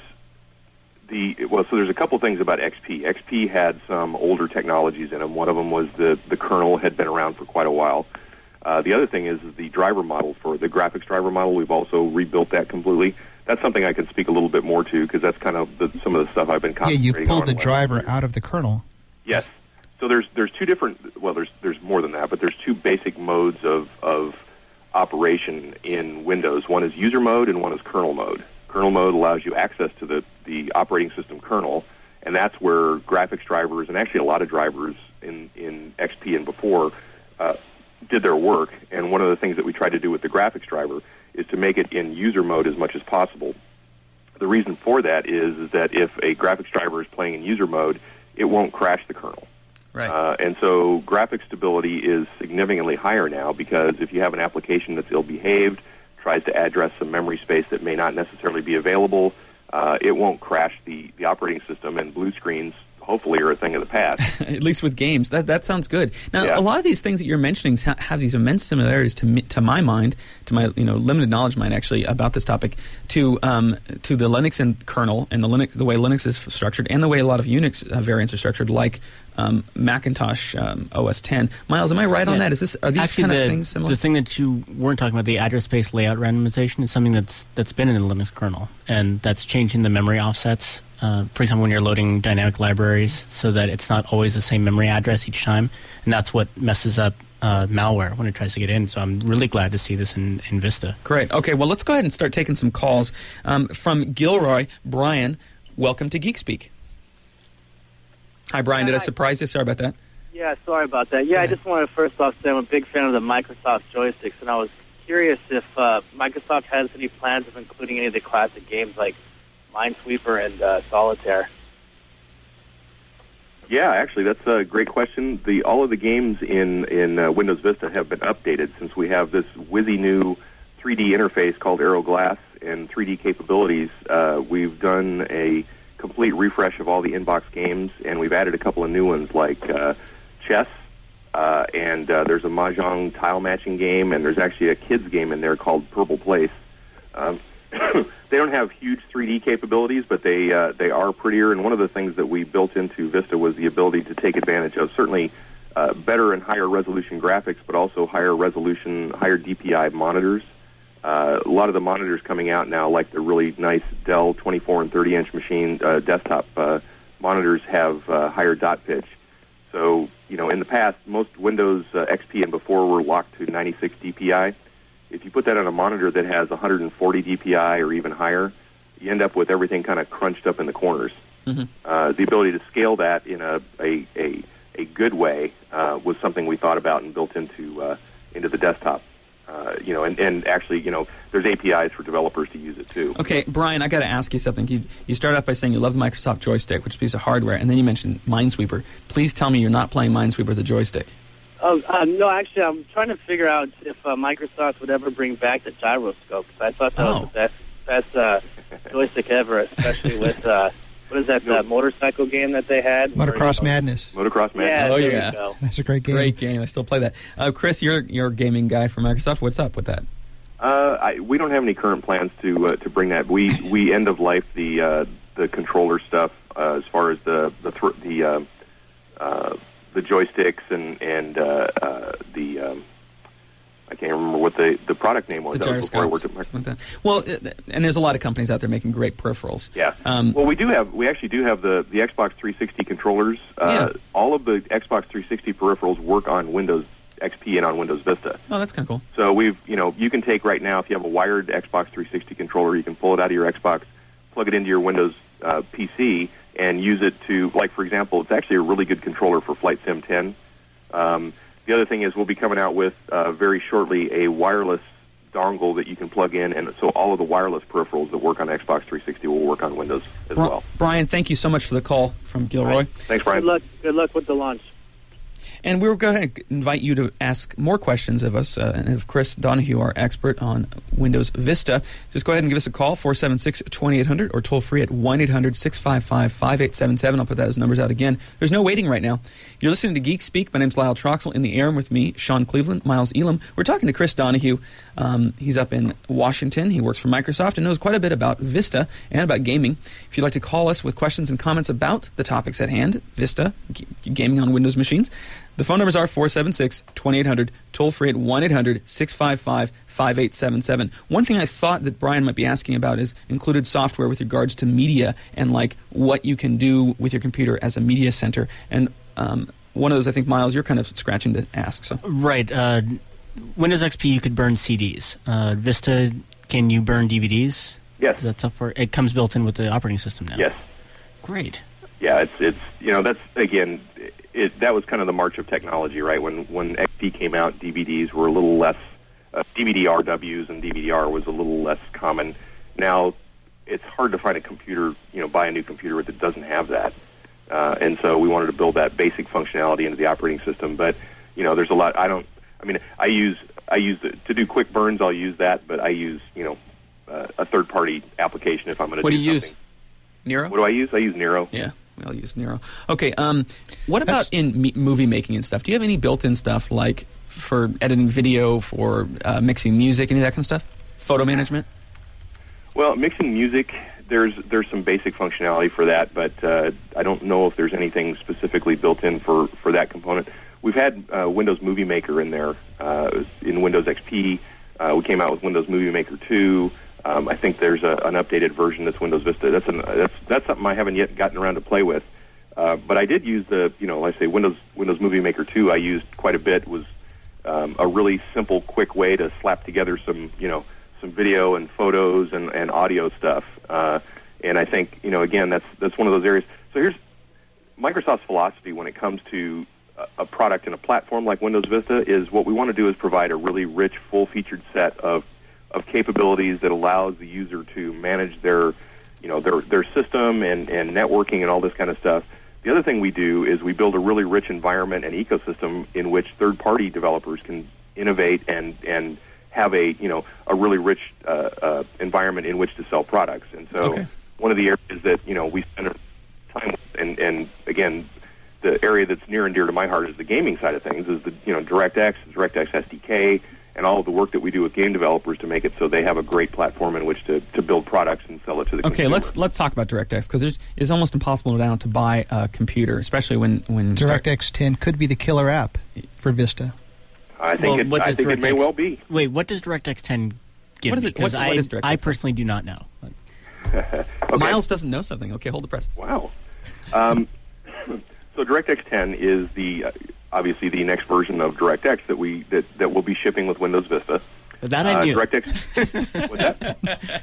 the well. So there's a couple things about X P. X P had some older technologies in them. One of them was the the kernel had been around for quite a while. Uh, the other thing is the driver model for the graphics driver model. We've also rebuilt that completely. That's something I can speak a little bit more to because that's kind of the, some of the stuff I've been Yeah, concentrating you've pulled on the last driver year. out of the kernel. Yes. So there's there's two different well there's there's more than that, but there's two basic modes of of operation in Windows. One is user mode and one is kernel mode. Kernel mode allows you access to the, the operating system kernel, and that's where graphics drivers and actually a lot of drivers in, in X P and before uh, did their work. And one of the things that we tried to do with the graphics driver is to make it in user mode as much as possible. The reason for that is, is that if a graphics driver is playing in user mode, it won't crash the kernel. Right. Uh, and so graphic stability is significantly higher now because if you have an application that's ill-behaved, tries to address some memory space that may not necessarily be available, uh, it won't crash the, the operating system, and blue screens hopefully are a thing of the past. At least with games. That that sounds good. Now, Yeah. a lot of these things that you're mentioning ha- have these immense similarities to me, to my mind, to my you know limited knowledge mind actually about this topic, to um, to the Linux and kernel and the Linux the way Linux is structured and the way a lot of Unix uh, variants are structured, like um, Macintosh um, O S ten. Miles, am I right on Yeah. that? Is this are these Actually, kind the, of things similar? the thing that you weren't talking about, the address space layout randomization, is something that's that's been in the Linux kernel, and that's changing the memory offsets. Uh, for example, when you're loading dynamic libraries, so that it's not always the same memory address each time, and that's what messes up uh, malware when it tries to get in. So I'm really glad to see this in, in Vista. Great. Okay, well, let's go ahead and start taking some calls. Um, from Gilroy, Brian, welcome to GeekSpeak. Hi, Brian. Did I surprise you? Sorry about that. Yeah, sorry about that. Yeah, Go I ahead. just wanted to first off say I'm a big fan of the Microsoft joysticks, and I was curious if uh, Microsoft has any plans of including any of the classic games like Minesweeper and uh, Solitaire. Yeah, actually, that's a great question. The all of the games in in uh, Windows Vista have been updated since we have this whizzy new three D interface called Aero Glass and three D capabilities. Uh, we've done a complete refresh of all the inbox games, and we've added a couple of new ones like uh, chess, uh, and uh, there's a Mahjong tile matching game, and there's actually a kids game in there called Purple Place. Um, they don't have huge three D capabilities, but they uh, they are prettier. And one of the things that we built into Vista was the ability to take advantage of certainly uh, better and higher resolution graphics, but also higher resolution, higher D P I monitors. Uh, a lot of the monitors coming out now, like the really nice Dell twenty-four and thirty inch machine uh, desktop uh, monitors, have uh, higher dot pitch. So, you know, in the past, most Windows uh, X P and before were locked to ninety-six D P I. If you put that on a monitor that has one hundred forty D P I or even higher, you end up with everything kind of crunched up in the corners. Mm-hmm. Uh, the ability to scale that in a a, a, a good way uh, was something we thought about and built into uh, into the desktop. Uh, you know, and, and actually, you know, there's A P Is for developers to use it too. Okay, Brian, I got to ask you something. You, you started off by saying you love the Microsoft joystick, which is a piece of hardware, and then you mentioned Minesweeper. Please tell me you're not playing Minesweeper with a joystick. Oh, uh, no, actually, I'm trying to figure out if uh, Microsoft would ever bring back the gyroscope. 'Cause I thought that Oh. was the best, best uh, joystick ever, especially with, uh, what is that, that motorcycle game that they had? Where, Motocross you know- Madness. Motocross Yeah, Madness. Oh, there yeah. you go. That's a great game. Great game. I still play that. Uh, Chris, you're you're a gaming guy for Microsoft. What's up with that? Uh, I, we don't have any current plans to uh, to bring that. We we end of life the uh, the controller stuff uh, as far as the the thr the uh, uh, the joysticks and and uh, uh, the um, I can't remember what the, the product name was. The That was before I worked gyroscopes. at Microsoft. Something like that. Well, uh, and there's a lot of companies out there making great peripherals. Yeah. Um, well, we do have we actually do have the the Xbox three sixty controllers. Uh, Yeah. All of the Xbox three sixty peripherals work on Windows X P and on Windows Vista. oh, that's kind of cool. So we've, you know, you can take right now, if you have a wired Xbox three sixty controller, you can pull it out of your Xbox, plug it into your Windows uh, P C, and use it to, like, for example, it's actually a really good controller for Flight Sim ten. Um, the other thing is we'll be coming out with uh, very shortly a wireless dongle that you can plug in, and so all of the wireless peripherals that work on Xbox three sixty will work on Windows as Bri- well. Brian, thank you so much for the call from Gilroy. Right. Thanks, Brian. Good luck. Good luck with the launch. And we were going to invite you to ask more questions of us uh, and of Chris Donahue, our expert on Windows Vista. Just go ahead and give us a call, four seven six, two eight zero zero, or toll free at one eight hundred, six five five, five eight seven seven. I'll put those numbers out again. There's no waiting right now. You're listening to Geek Speak. My name's Lyle Troxel. In the air with me, Sean Cleveland, Miles Elam. We're talking to Chris Donahue. Um, he's up in Washington. He works for Microsoft and knows quite a bit about Vista and about gaming. If you'd like to call us with questions and comments about the topics at hand, Vista, g- gaming on Windows machines, the phone numbers are four seven six, two eight zero zero, toll free at one eight hundred, six five five, five eight seven seven. One thing I thought that Brian might be asking about is included software with regards to media and like what you can do with your computer as a media center. And um, one of those, I think, Miles, you're kind of scratching to ask. So Right. Uh, Windows X P, you could burn C Ds. Uh, Vista, can you burn D V Ds? Yes. Is that software? It comes built in with the operating system now. Yes. Great. Yeah, it's it's you know that's again, it that was kind of the march of technology, right? When when X P came out, D V Ds were a little less, uh, D V D R Ws and D V D R was a little less common. Now it's hard to find a computer, you know, buy a new computer that doesn't have that, uh, and so we wanted to build that basic functionality into the operating system. But you know, there's a lot. I don't. I mean, I use I use the, to do quick burns. I'll use that, but I use you know uh, a third party application if I'm going to. what do do you use? something. Nero? What do I use? I use Nero. Yeah, we all use Nero. Okay, um, what about That's- in me- movie making and stuff? Do you have any built-in stuff like for editing video, for uh, mixing music, any of that kind of stuff? Photo management? Well, mixing music there's there's some basic functionality for that, but uh, I don't know if there's anything specifically built in for, for that component. We've had uh, Windows Movie Maker in there uh, in Windows X P. Uh, we came out with Windows Movie Maker two. Um, I think there's a, an updated version that's Windows Vista. That's an, that's that's something I haven't yet gotten around to play with. Uh, but I did use the, you know, like I say, Windows Windows Movie Maker two. I used quite a bit. Was um, a really simple, quick way to slap together some, you know, some video and photos and, and audio stuff. Uh, and I think, you know, again, that's that's one of those areas. So here's Microsoft's philosophy when it comes to a product and a platform like Windows Vista is what we want to do is provide a really rich, full-featured set of of capabilities that allows the user to manage their, you know, their their system and, and networking and all this kind of stuff. The other thing we do is we build a really rich environment and ecosystem in which third-party developers can innovate and and have a, you know, a really rich uh, uh, environment in which to sell products. And so Okay. one of the areas that, you know, we spend time with, and, and again, the area that's near and dear to my heart is the gaming side of things, is the, you know, DirectX, DirectX S D K, and all of the work that we do with game developers to make it so they have a great platform in which to, to build products and sell it to the Okay, consumer. let's let's talk about DirectX, because it's almost impossible now to buy a computer, especially when when DirectX ten could be the killer app for Vista. I think, Well, it, what I does think it may DirectX well be. Wait, what does DirectX ten give What is me? it- Because what- I, what is DirectX I ten? personally do not know. Okay. Miles doesn't know something. Okay, hold the press. Wow. Um, so DirectX ten is the uh, obviously the next version of DirectX that we that, that will be shipping with Windows Vista. That I Uh, knew. DirectX. What's that?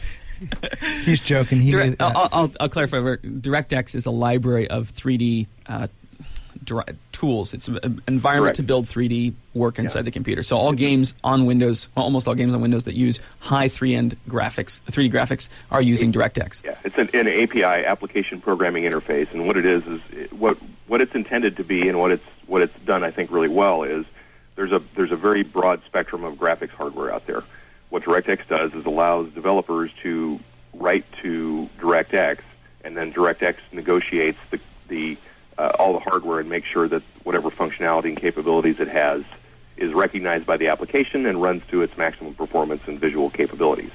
He's joking. He Direct, knew, uh, I'll, I'll, I'll clarify. DirectX is a library of three D uh, dri- tools. It's an environment Correct. to build three D work inside Yeah. the computer. So all games on Windows, well, almost all games on Windows that use high three-end graphics, three D graphics, are using DirectX. Yeah, it's an, an A P I, application programming interface, and what it is is it, what what it's intended to be, and what it's what it's done, I think, really well is there's a there's a very broad spectrum of graphics hardware out there. What DirectX does is allows developers to write to DirectX, and then DirectX negotiates the the uh, all the hardware and makes sure that whatever functionality and capabilities it has is recognized by the application and runs to its maximum performance and visual capabilities.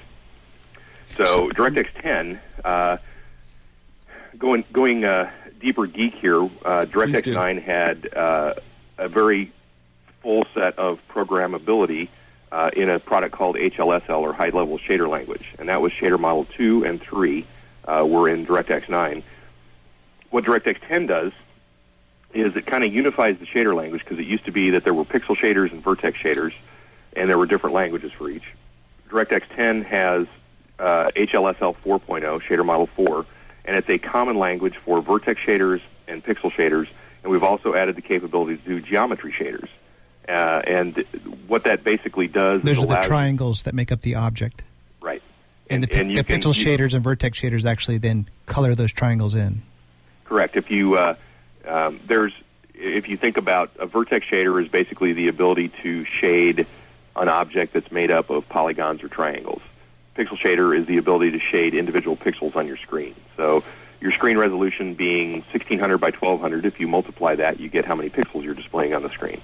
So DirectX ten, uh, going going uh, deeper geek here, uh, Please DirectX do. nine had uh, a very full set of programmability uh, in a product called H L S L, or High Level Shader Language, and that was Shader Model two and three uh, were in DirectX nine. What DirectX ten does is it kind of unifies the shader language, because it used to be that there were pixel shaders and vertex shaders, and there were different languages for each. DirectX ten has uh, H L S L four point oh, Shader Model four, and it's a common language for vertex shaders and pixel shaders, and we've also added the capability to do geometry shaders. Uh, and what that basically does those is are the allows triangles that make up the object. right. And, the, pi- you the can- pixel you- shaders and vertex shaders actually then color those triangles in. Correct. If you uh, um, there's if you think about a vertex shader is basically the ability to shade an object that's made up of polygons or triangles. Pixel shader is the ability to shade individual pixels on your screen. So your screen resolution being sixteen hundred by twelve hundred, if you multiply that, you get how many pixels you're displaying on the screen.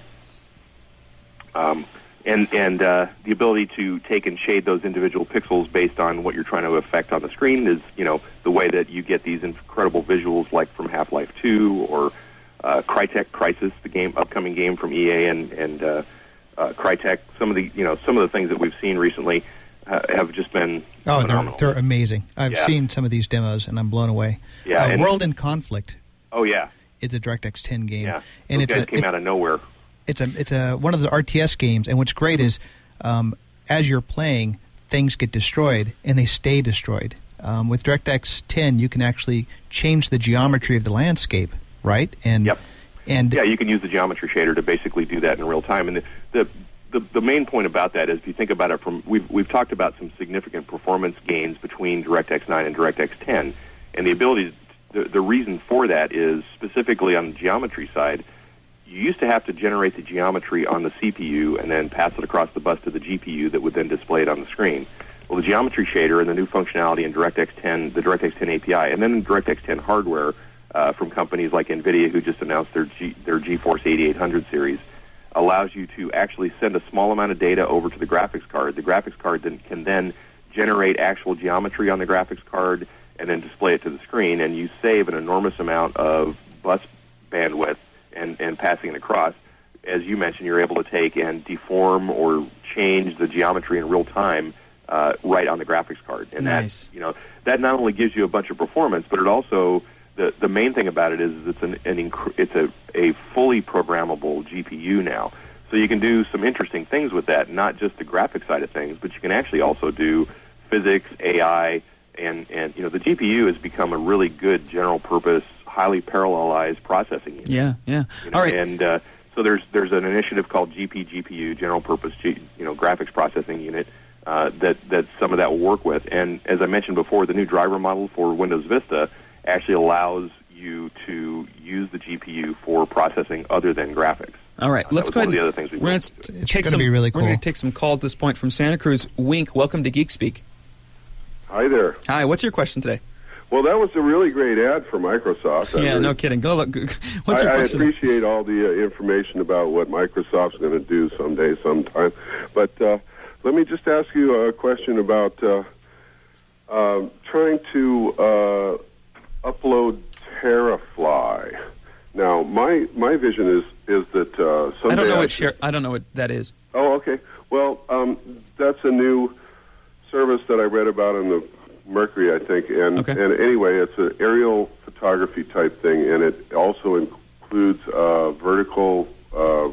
Um, and and uh, the ability to take and shade those individual pixels based on what you're trying to affect on the screen is, you know, the way that you get these incredible visuals, like from Half-Life two or uh, Crytek Crisis, the game, upcoming game from E A and and uh, uh, Crytek. Some of the you know some of the things that we've seen recently uh, have just been Oh, they're, phenomenal. they're amazing. I've Yeah. seen some of these demos, and I'm blown away. Yeah, uh, and- World in Conflict Oh yeah, is a DirectX ten game, yeah. and Those it's guys a, came it- out of nowhere. it's a it's a one of the R T S games, and what's great is um, as you're playing, things get destroyed and they stay destroyed. Um, with DirectX ten, you can actually change the geometry of the landscape, right? And Yep. and Yeah, you can use the geometry shader to basically do that in real time. And the the, the, the main point about that is, if you think about it, from we've we've talked about some significant performance gains between DirectX nine and DirectX ten, and the ability, the the reason for that is specifically on the geometry side. You used to have to generate the geometry on the C P U and then pass it across the bus to the G P U that would then display it on the screen. Well, the geometry shader and the new functionality in DirectX ten, the DirectX ten A P I, and then DirectX ten hardware uh, from companies like NVIDIA, who just announced their G, their GeForce eighty-eight hundred series, allows you to actually send a small amount of data over to the graphics card. The graphics card then can then generate actual geometry on the graphics card and then display it to the screen, and you save an enormous amount of bus bandwidth and, and passing it across. As you mentioned, you're able to take and deform or change the geometry in real time uh, right on the graphics card. And Nice. that, you know, that not only gives you a bunch of performance, but it also, the, the main thing about it is it's an, an inc- it's a, a fully programmable G P U now. So you can do some interesting things with that, not just the graphics side of things, but you can actually also do physics, A I, and, and you know, the G P U has become a really good general purpose, highly parallelized processing unit. Yeah, yeah. You know, All right. And uh, so there's there's an initiative called G P G P U, General Purpose G, you know Graphics Processing Unit, uh, that that some of that will work with. And as I mentioned before, the new driver model for Windows Vista actually allows you to use the G P U for processing other than graphics. All right, Uh, let's that was go one ahead. of the other things we We're going worked to with. It's take gonna some. be really We're going cool. to take some calls at this point from Santa Cruz. Wink, welcome to Geek Speak. Hi there. Hi, what's your question today? Well, that was a really great ad for Microsoft. I Yeah, really- no kidding. Go. look. What's your I, I question? appreciate all the uh, information about what Microsoft's going to do someday, sometime. But uh, let me just ask you a question about uh, um trying to uh, upload Terafly. Now, my my vision is is that uh, someday I don't know I what should- share. I don't know what that is. Oh, okay. Well, um, that's a new service that I read about in the Mercury, I think. And, Okay. and anyway, it's an aerial photography type thing, and it also includes uh, vertical, uh,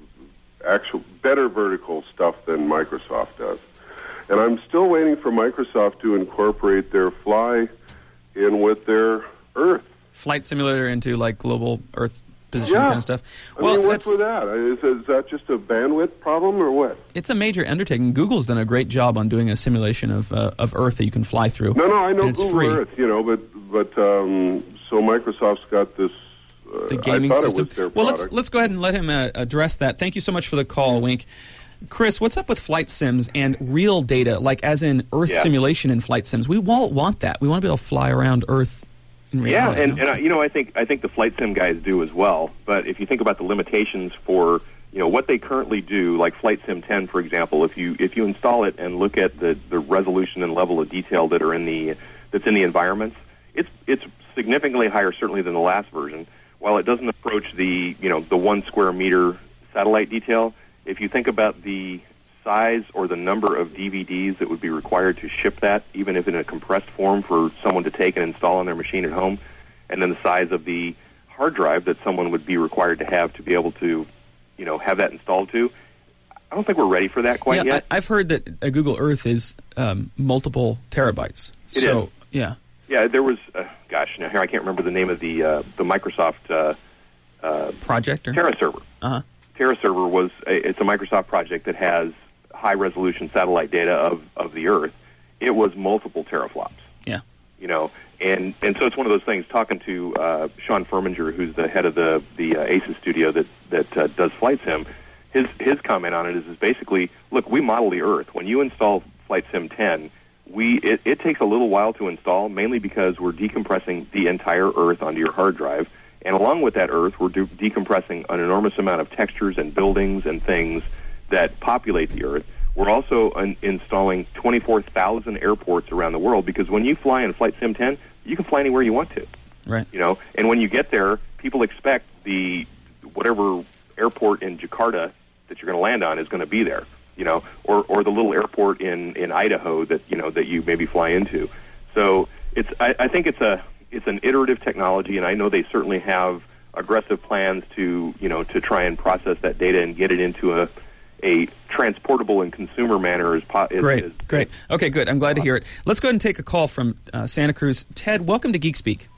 actual better vertical stuff than Microsoft does. And I'm still waiting for Microsoft to incorporate their Fly in with their Earth. Flight simulator into like global Earth position Yeah. kind of stuff. I Well, mean, what's that's, with that? Is, is that just a bandwidth problem or what? it's a major undertaking. Google's done a great job on doing a simulation of uh, of Earth that you can fly through. No, no, I know and it's Google free. Earth, you know, but but um, so Microsoft's got this. Uh, The gaming I thought system. It was their Well, let's product. let's go ahead and let him uh, address that. Thank you so much for the call, Wink. Chris, what's up with flight sims and real data, like as in Earth Yeah. simulation in flight sims? We all want that. We want to be able to fly around Earth in Yeah, reality. and, you know? and uh, you know, I think I think the flight sim guys do as well. But if you think about the limitations for you know what they currently do, like Flight Sim ten, for example, if you if you install it and look at the, the resolution and level of detail that are in the that's in the environments, it's it's significantly higher certainly than the last version. While it doesn't approach the you know the one square meter satellite detail, if you think about the size or the number of D V Ds that would be required to ship that, even if in a compressed form for someone to take and install on their machine at home, and then the size of the hard drive that someone would be required to have to be able to, you know, have that installed to, I don't think we're ready for that quite yeah, yet. I, I've heard that uh, Google Earth is um, multiple terabytes. It so, is. yeah. Yeah, there was, uh, gosh, now here I can't remember the name of the uh, the Microsoft uh, uh, Project or? TerraServer. Uh-huh. TerraServer was a, it's a Microsoft project that has high resolution satellite data of, of the Earth. It was multiple teraflops. Yeah. You know, and and so it's one of those things. Talking to uh, Sean Furminger, who's the head of the the uh, ASUS studio that that uh, does Flight Sim, his his comment on it is is basically, look, we model the Earth. When you install Flight Sim ten, we it, it takes a little while to install, mainly because we're decompressing the entire Earth onto your hard drive, and along with that Earth, we're de- decompressing an enormous amount of textures and buildings and things that populate the Earth. We're also un- installing twenty-four thousand airports around the world, because when you fly in Flight Sim ten, you can fly anywhere you want to. Right. You know, and when you get there, people expect the whatever airport in Jakarta that you're going to land on is going to be there. You know, or or the little airport in, in Idaho that you know that you maybe fly into. So it's I, I think it's a it's an iterative technology, and I know they certainly have aggressive plans to you know to try and process that data and get it into a a transportable and consumer manner as possible. Great, great. Okay, good. I'm glad to hear it. Let's go ahead and take a call from uh, Santa Cruz. Ted, welcome to Geek Speak.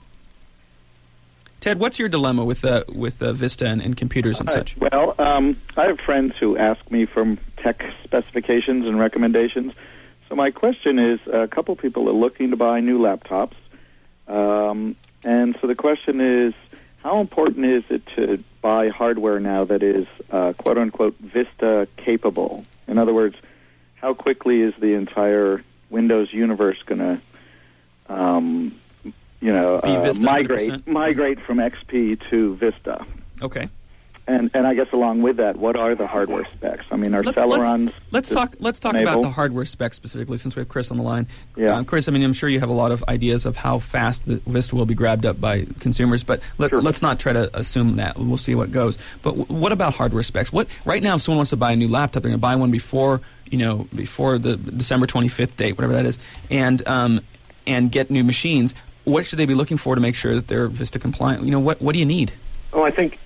Ted, what's your dilemma with uh, with uh, Vista and, and computers and Hi. such? Well, um, I have friends who ask me for tech specifications and recommendations. So my question is, a couple people are looking to buy new laptops. Um, and so the question is, how important is it to buy hardware now that is uh, quote-unquote Vista capable? In other words, how quickly is the entire Windows universe going to, um, you know, Be uh, Vista migrate one hundred percent? migrate from X P to Vista? Okay. And and I guess along with that, what are the hardware specs? I mean, are Let's, Celerons... let's, let's talk. Let's talk enable? about the hardware specs specifically, since we have Chris on the line. Yeah. Uh, Chris, I mean, I'm sure you have a lot of ideas of how fast the Vista will be grabbed up by consumers, but let, Sure. let's not try to assume that. We'll see what goes. But w- what about hardware specs? What right now, if someone wants to buy a new laptop, they're going to buy one before you know before the December twenty-fifth date, whatever that is, and um, and get new machines. What should they be looking for to make sure that they're Vista compliant? You know, what what do you need? Oh, I think.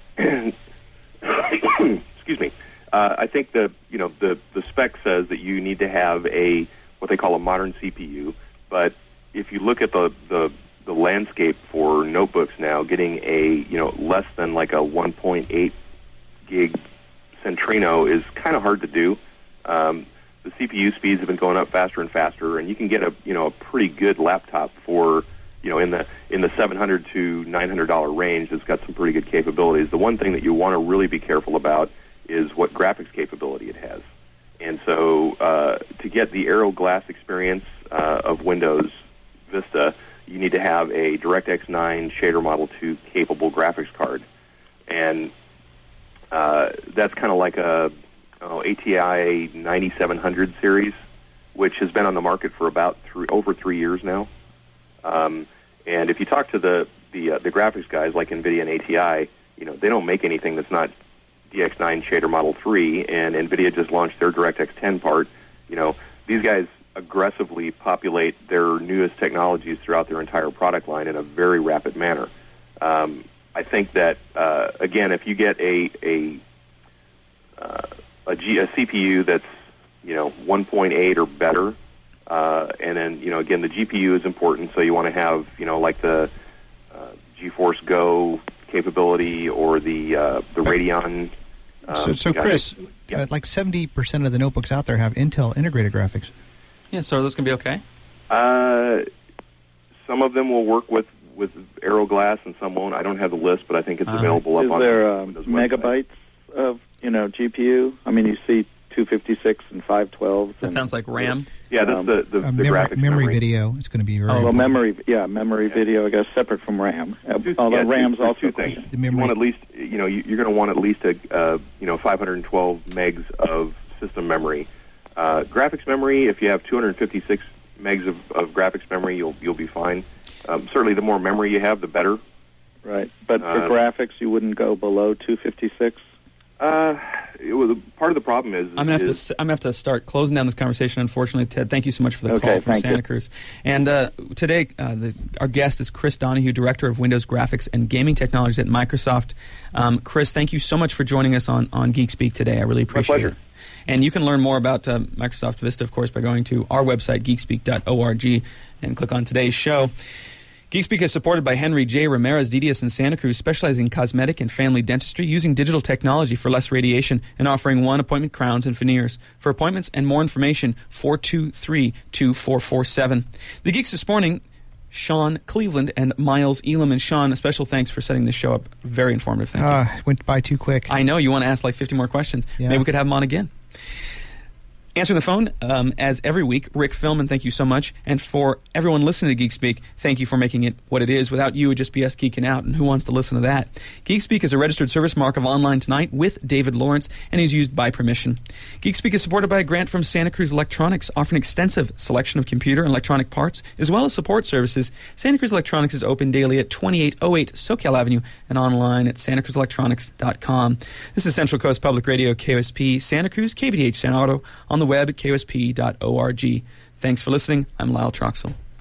Excuse me. Uh, I think the you know the the spec says that you need to have a what they call a modern C P U. But if you look at the the, the landscape for notebooks now, getting a you know less than like a one point eight gig Centrino is kind of hard to do. Um, the C P U speeds have been going up faster and faster, and you can get a you know a pretty good laptop for you know in the in the seven hundred to nine hundred dollar range. That's got some pretty good capabilities. The one thing that you want to really be careful about is what graphics capability it has. And so uh, to get the Aero Glass experience uh, of Windows Vista, you need to have a DirectX nine Shader Model two capable graphics card. And uh, that's kind of like a oh, A T I ninety-seven hundred series, which has been on the market for about three, over three years now. Um, and if you talk to the the, uh, the graphics guys like NVIDIA and A T I, you know, they don't make anything that's not D X nine Shader Model three, and NVIDIA just launched their DirectX ten part. You know, these guys aggressively populate their newest technologies throughout their entire product line in a very rapid manner. Um, I think that, uh, again, if you get a a, uh, a, G, a C P U that's, you know, one point eight or better, uh, and then, you know, again, the G P U is important, so you want to have, you know, like the uh, GeForce Go capability or the uh, the Radeon. Um, so, so Chris, yeah. uh, like seventy percent of the notebooks out there have Intel integrated graphics. Yeah, so are those going to be okay? Uh, some of them will work with, with Aero Glass and some won't. I don't have the list, but I think it's Uh, available up Is on there the um, Windows website. megabytes of, you know, G P U? I mean, you see two fifty-six and five twelve. That sounds like RAM. Yeah, that's um, the, the, Uh, the memory, graphics memory memory. video is going to be very Oh, Well, important. memory, yeah, memory video, I guess, separate from RAM. Uh, Two- Although yeah, two- RAM's two also things. The You memory- want at least, you know, you- you're going to want at least a, uh, you know, five hundred twelve megs of system memory. Uh, graphics memory, if you have two hundred fifty-six megs of, of graphics memory, you'll you'll be fine. Um, certainly, the more memory you have, the better. Right, but for Uh, graphics, you wouldn't go below two fifty-six. Uh, it was, part of the problem is, I'm gonna have to. is s- I'm gonna have to start closing down this conversation. Unfortunately, Ted, thank you so much for the Okay, call from thank Santa you. Cruz. And uh, today, uh, the, our guest is Chris Donahue, Director of Windows Graphics and Gaming Technologies at Microsoft. Um, Chris, thank you so much for joining us on on Geek Speak today. I really appreciate pleasure. it. And you can learn more about uh, Microsoft Vista, of course, by going to our website, geekspeak dot org, and click on today's show. GeekSpeak is supported by Henry J. Ramirez D D S in Santa Cruz, specializing in cosmetic and family dentistry, using digital technology for less radiation, and offering one-appointment crowns and veneers. For appointments and more information, four two three, two four four seven. The Geeks this morning, Sean Cleveland and Miles Elam. And Sean, a special thanks for setting this show up. Very informative. Thank you. Uh, went by too quick. I know you want to ask like fifty more questions. Yeah. Maybe we could have him on again. Answering the phone, um, as every week, Rick Philman, thank you so much. And for everyone listening to Geek Speak, thank you for making it what it is. Without you, it would just be us geeking out, and who wants to listen to that? Geek Speak is a registered service mark of Online Tonight with David Lawrence, and is used by permission. Geek Speak is supported by a grant from Santa Cruz Electronics, offering extensive selection of computer and electronic parts, as well as support services. Santa Cruz Electronics is open daily at twenty-eight oh eight SoCal Avenue and online at santa cruz electronics dot com. This is Central Coast Public Radio, K O S P, Santa Cruz, K B D H San Otto, on the web at K O S P dot org. Thanks for listening. I'm Lyle Troxel.